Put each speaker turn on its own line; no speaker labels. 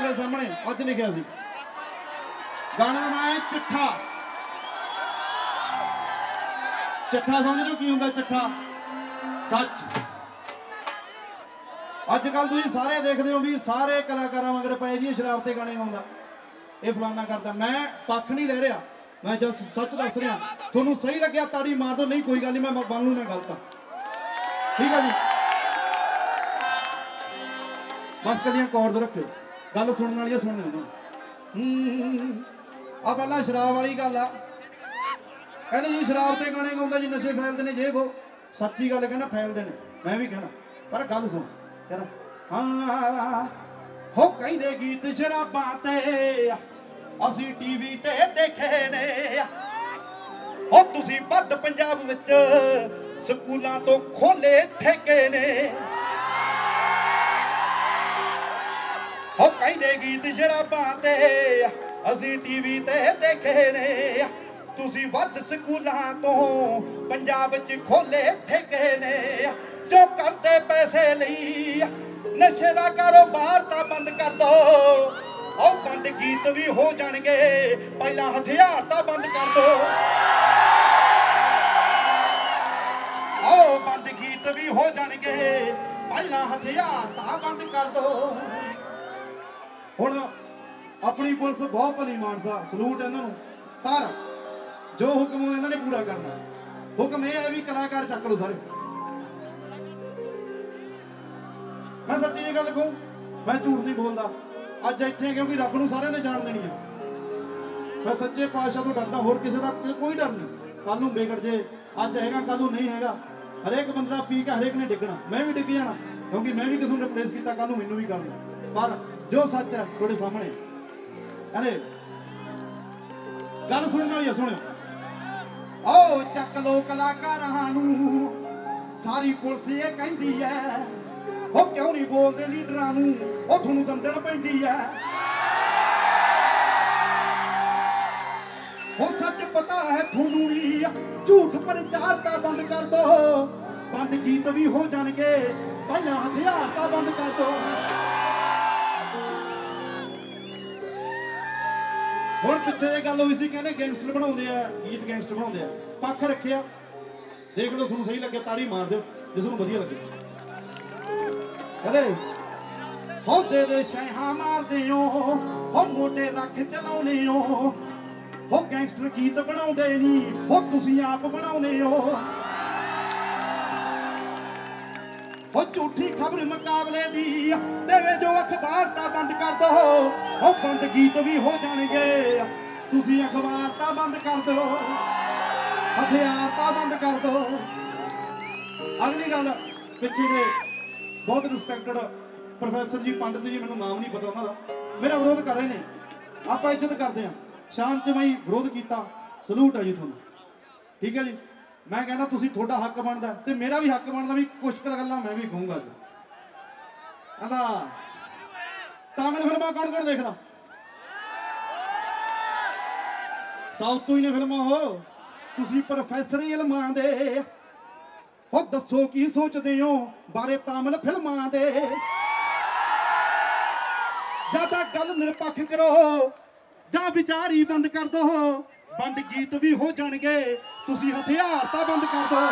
ਤੁਹਾਡੇ ਸਾਹਮਣੇ ਅੱਜ ਲਿਖਿਆ ਸੀ। ਗਾਣੇ ਦਾ ਨਾਮ ਹੈ चिट्ठा। चिट्ठा समझदे हो की हुंदा चिट्ठा? सच। अजकल तुसीं सारे देखदे हो भी सारे कलाकारां मगर पए जी शराब ते गाने गाउंदा, ये फलाना करदा। मैं पक्ष नहीं ले रहा, मैं जस्ट सच दस रहा। तुहानूं सही लग्या ताड़ी मार दो, नहीं कोई गल नहीं, मैं मान लूं मैं गलत हाँ, ठीक है जी। बस कदियां कॉर्ड्स रखियो, गल सुनने वाली सुनने उन्होंने। आ पहला शराब वाली गल आ, कहने जी शराब ते गाने गाउंदा जी, नशे फैलदे ने, जे वो सच्ची गल कहना फैलदे ने, मैं भी कहना। पर गल सुन कहना हाँ हो कहंदे गीत शराबां ते असीं टीवी ते देखे ने, हो तुसीं बद पंजाब विच स्कूलां तो खोले ठेके ने। हो कहंदे गीत शराबां ते असीं टीवी ते देखे ने, तुसीं वध स्कूलां तो पंजाब च खोले ठेके ने। जो करदे पैसे लई नशे दा कारोबार तां बंद कर दो, ओ बंद गीत भी हो जाणगे, पहला हथियार तां बंद कर दो। ओ बंद गीत भी हो जाणगे, पहला हथियार तां बंद कर दो। हुण अपनी पुलिस बहुत भली मानसा, सलूट इन्हां नूं, पर जो हुक्म इन्हां ने पूरा करना। हुक्म यह है भी कलाकार चक लो सारे। मैं सच्ची जी गल कहूं, मैं झूठ नहीं बोलता। अज इत्थे क्योंकि रब नूं सारिआं ने जान देनी है। मैं सच्चे पातशाह तो डरदा, होर किसी का कोई डर नहीं। कल नूं बिगड़ जे, अज हैगा कल नूं नहीं हैगा। हरेक बंदा पी के हरेक ने डिगना, मैं भी डिग जाना, क्योंकि मैं भी किसी नूं रिप्लेस किया कल नूं मैनूं भी करना। पर जो सच है तुहाडे सामने, कहंदे गल सुनने वाली है, सुणियो। ओ चक लो कलाकारां नूं सारी पुलिस ये कहंदी है, ओ क्यों नहीं बोलदे लीडरां नूं, ओ तुहानूं दंदण पैंदी है। ओ सच पता है तुहानूं भी, झूठ प्रचार तां बंद कर दो, बंद गीत भी हो जाणगे, पहला हथियार तां बंद कर दो। हुण पिछे जे गल होई सी, कहने गैंगस्टर बनाउंदे आ, गीत गैंगस्टर बनाउंदे आ। पक्ष रखिया, देख लो, तुहानूं सही लगे ताड़ी मार दिओ, जे तुहानूं वधिया लगे। कहंदे होदे दे शैहां मारदे हो, हो मोटे रख चलाउने हो गैंगस्टर गीत बनाउंदे नहीं, हो तुसीं आप बनाउने हो झूठी खबर मुकाबले दी देवे जो अखबार तां बंद कर दो, हो बंद गीत भी हो जाणगे, तुसीं अखबार तां बंद कर दो, हथियार तां बंद कर दो। अगली गल पिछे जे बहुत रिस्पैक्टेड प्रोफैसर जी पंडित जी, मैनूं नाम नहीं पता उन्हां दा, मेरा विरोध कर रहे हैं। आपां इज्जत करते हैं, शांतिमई विरोध किया, सलूट है जी तुहानूं, ठीक है जी। मैं कहना तुसीं तुहाडा हक बनदा ते मेरा भी हक बनदा भी कुछ गल्लां मैं भी कहूँगा जी। कहंदा तमिल फिल्मां कौन कौन देखदा? साउथ तो ही ने फिल्मां हो, तुसीं प्रोफैसर इल्मां दे, हो दसो की सोचदे हो बारे तमिल फिल्मां दे। ज्यादा गल निरपक्ष करो जां विचार ही बंद कर दो, बंद गीत भी हो जाणगे, तुसीं हथियार तां बंद कर दो।